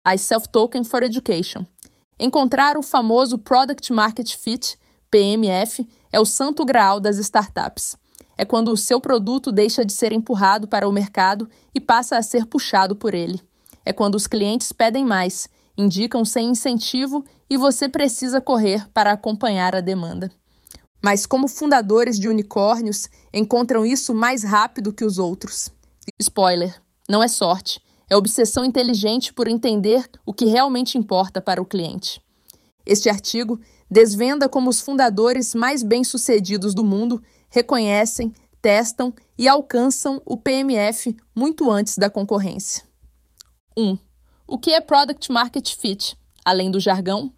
a Self-Token for Education. Encontrar o famoso Product Market Fit, PMF, é o santo graal das startups. É quando o seu produto deixa de ser empurrado para o mercado e passa a ser puxado por ele. É quando os clientes pedem mais, indicam sem incentivo e você precisa correr para acompanhar a demanda. Mas como fundadores de unicórnios, encontram isso mais rápido que os outros. Spoiler, não é sorte, é obsessão inteligente por entender o que realmente importa para o cliente. Este artigo desvenda como os fundadores mais bem-sucedidos do mundo reconhecem, testam e alcançam o PMF muito antes da concorrência. 1. O que é Product Market Fit, além do jargão?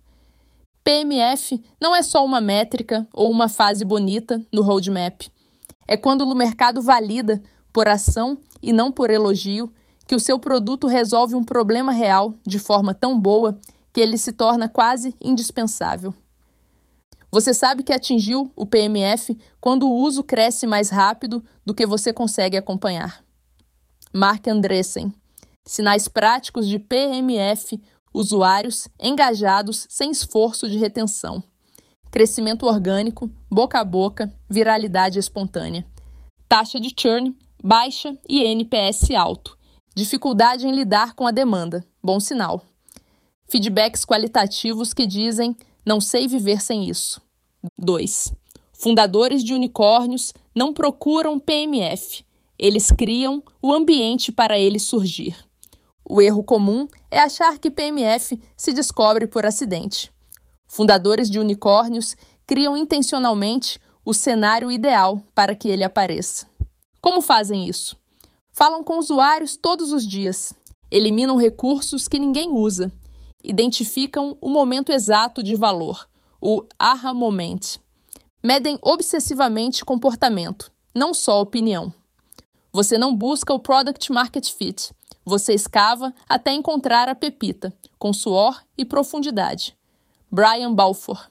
PMF não é só uma métrica ou uma fase bonita no roadmap. É quando o mercado valida, por ação e não por elogio, que o seu produto resolve um problema real de forma tão boa que ele se torna quase indispensável. Você sabe que atingiu o PMF quando o uso cresce mais rápido do que você consegue acompanhar. Marc Andreessen. Sinais práticos de PMF, usuários engajados sem esforço de retenção. Crescimento orgânico, boca a boca, viralidade espontânea. Taxa de churn baixa e NPS alto. Dificuldade em lidar com a demanda, bom sinal. Feedbacks qualitativos que dizem, não sei viver sem isso. 2. Fundadores de unicórnios não procuram PMF. Eles criam o ambiente para ele surgir. O erro comum é achar que PMF se descobre por acidente. Fundadores de unicórnios criam intencionalmente o cenário ideal para que ele apareça. Como fazem isso? Falam com usuários todos os dias, eliminam recursos que ninguém usa, identificam o momento exato de valor, o aha moment. Medem obsessivamente comportamento, não só opinião. Você não busca o Product Market Fit, você escava até encontrar a pepita, com suor e profundidade. Brian Balfour.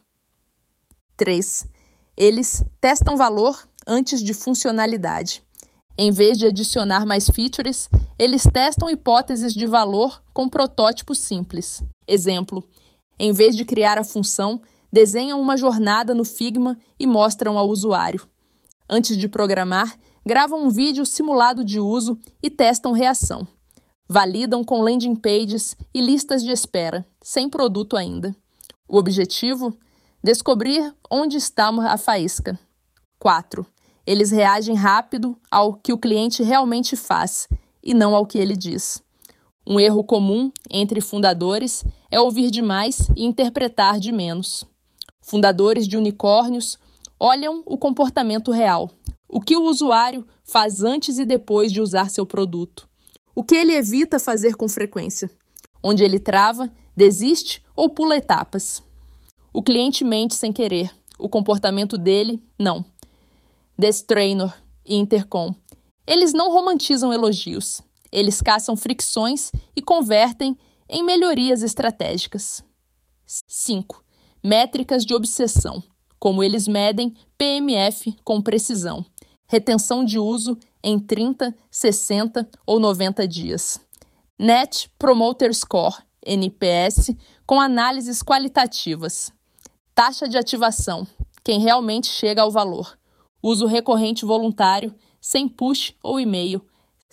3. Eles testam valor antes de funcionalidade. Em vez de adicionar mais features, eles testam hipóteses de valor com protótipos simples. Exemplo, em vez de criar a função, desenham uma jornada no Figma e mostram ao usuário. Antes de programar, gravam um vídeo simulado de uso e testam reação. Validam com landing pages e listas de espera, sem produto ainda. O objetivo? Descobrir onde está a faísca. 4. Eles reagem rápido ao que o cliente realmente faz e não ao que ele diz. Um erro comum entre fundadores é ouvir demais e interpretar de menos. Fundadores de unicórnios olham o comportamento real, o que o usuário faz antes e depois de usar seu produto. O que ele evita fazer com frequência? Onde ele trava, desiste ou pula etapas? O cliente mente sem querer, o comportamento dele, não. Destrainer e Intercom. Eles não romantizam elogios. Eles caçam fricções e convertem em melhorias estratégicas. 5. Métricas de obsessão. Como eles medem PMF com precisão. Retenção de uso em 30, 60 ou 90 dias. Net Promoter Score, NPS, com análises qualitativas. Taxa de ativação, quem realmente chega ao valor. Uso recorrente voluntário, sem push ou e-mail.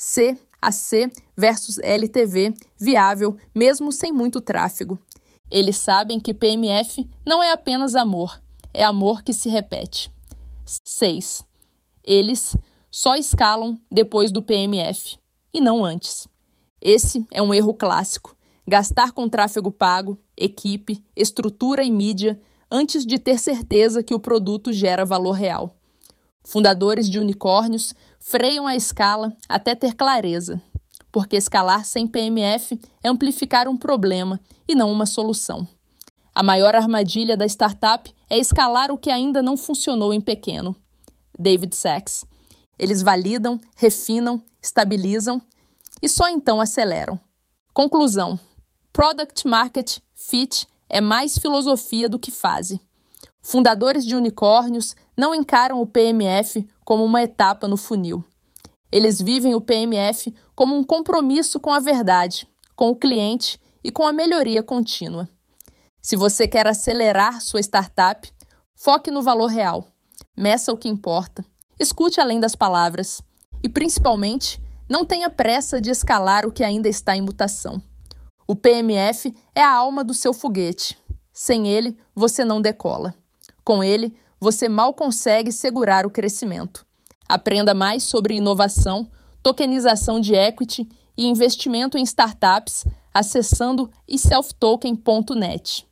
CAC versus LTV, viável, mesmo sem muito tráfego. Eles sabem que PMF não é apenas amor, é amor que se repete. 6. Eles só escalam depois do PMF, e não antes. Esse é um erro clássico. Gastar com tráfego pago, equipe, estrutura e mídia, antes de ter certeza que o produto gera valor real. Fundadores de unicórnios freiam a escala até ter clareza, porque escalar sem PMF é amplificar um problema e não uma solução. A maior armadilha da startup é escalar o que ainda não funcionou em pequeno. David Sachs. Eles validam, refinam, estabilizam e só então aceleram. Conclusão. Product Market Fit é mais filosofia do que fase. Fundadores de unicórnios não encaram o PMF como uma etapa no funil. Eles vivem o PMF como um compromisso com a verdade, com o cliente e com a melhoria contínua. Se você quer acelerar sua startup, foque no valor real, meça o que importa, escute além das palavras e, principalmente, não tenha pressa de escalar o que ainda está em mutação. O PMF é a alma do seu foguete. Sem ele, você não decola. Com ele, você mal consegue segurar o crescimento. Aprenda mais sobre inovação, tokenização de equity e investimento em startups acessando eselftoken.net.